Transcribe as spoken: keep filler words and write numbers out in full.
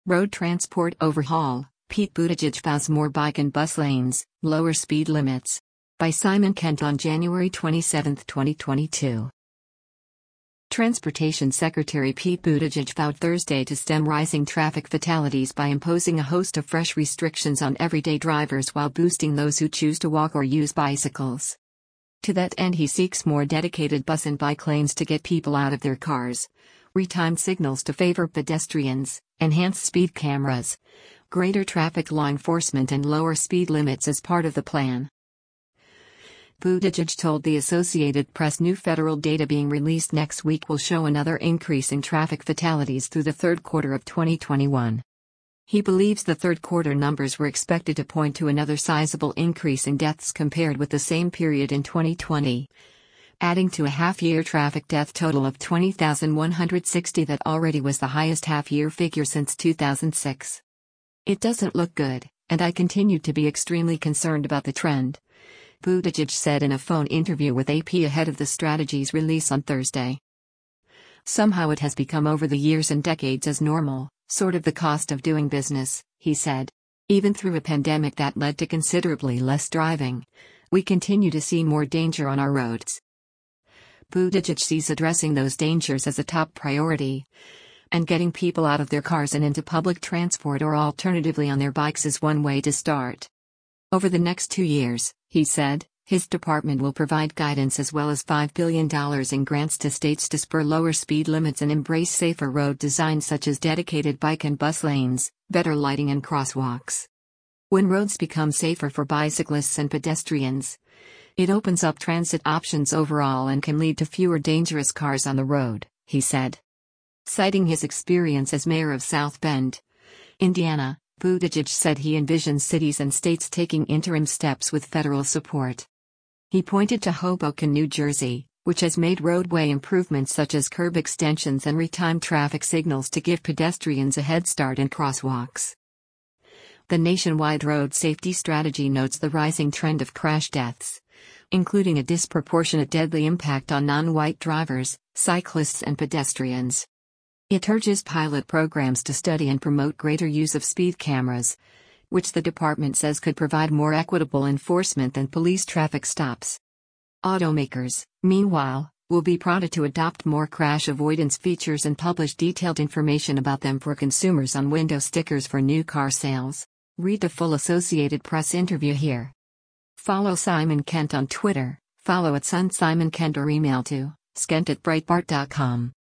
Road transport overhaul, Pete Buttigieg vows more bike and bus lanes, lower speed limits. By Simon Kent on January twenty-seventh, twenty twenty-two. Transportation Secretary Pete Buttigieg vowed Thursday to stem rising traffic fatalities by imposing a host of fresh restrictions on everyday drivers while boosting those who choose to walk or use bicycles. To that end, he seeks more dedicated bus and bike lanes to get people out of their cars, retimed signals to favor pedestrians, enhanced speed cameras, greater traffic law enforcement, and lower speed limits as part of the plan. Buttigieg told the Associated Press new federal data being released next week will show another increase in traffic fatalities through the third quarter of twenty twenty-one. He believes the third quarter numbers were expected to point to another sizable increase in deaths compared with the same period in twenty twenty, adding to a half-year traffic death total of twenty thousand one hundred sixty that already was the highest half-year figure since two thousand six. "It doesn't look good, and I continue to be extremely concerned about the trend," Buttigieg said in a phone interview with A P ahead of the strategy's release on Thursday. "Somehow it has become over the years and decades as normal, sort of the cost of doing business," he said. "Even through a pandemic that led to considerably less driving, we continue to see more danger on our roads." Buttigieg sees addressing those dangers as a top priority, and getting people out of their cars and into public transport or alternatively on their bikes is one way to start. Over the next two years, he said, his department will provide guidance as well as five billion dollars in grants to states to spur lower speed limits and embrace safer road design such as dedicated bike and bus lanes, better lighting and crosswalks. When roads become safer for bicyclists and pedestrians, it opens up transit options overall and can lead to fewer dangerous cars on the road, he said. Citing his experience as mayor of South Bend, Indiana, Buttigieg said he envisions cities and states taking interim steps with federal support. He pointed to Hoboken, New Jersey, which has made roadway improvements such as curb extensions and retimed traffic signals to give pedestrians a head start and crosswalks. The nationwide road safety strategy notes the rising trend of crash deaths, including a disproportionate deadly impact on non-white drivers, cyclists, and pedestrians. It urges pilot programs to study and promote greater use of speed cameras, which the department says could provide more equitable enforcement than police traffic stops. Automakers, meanwhile, will be prodded to adopt more crash avoidance features and publish detailed information about them for consumers on window stickers for new car sales. Read the full Associated Press interview here. Follow Simon Kent on Twitter, follow at Sun Simon Kent or email to skent at breitbart dot com.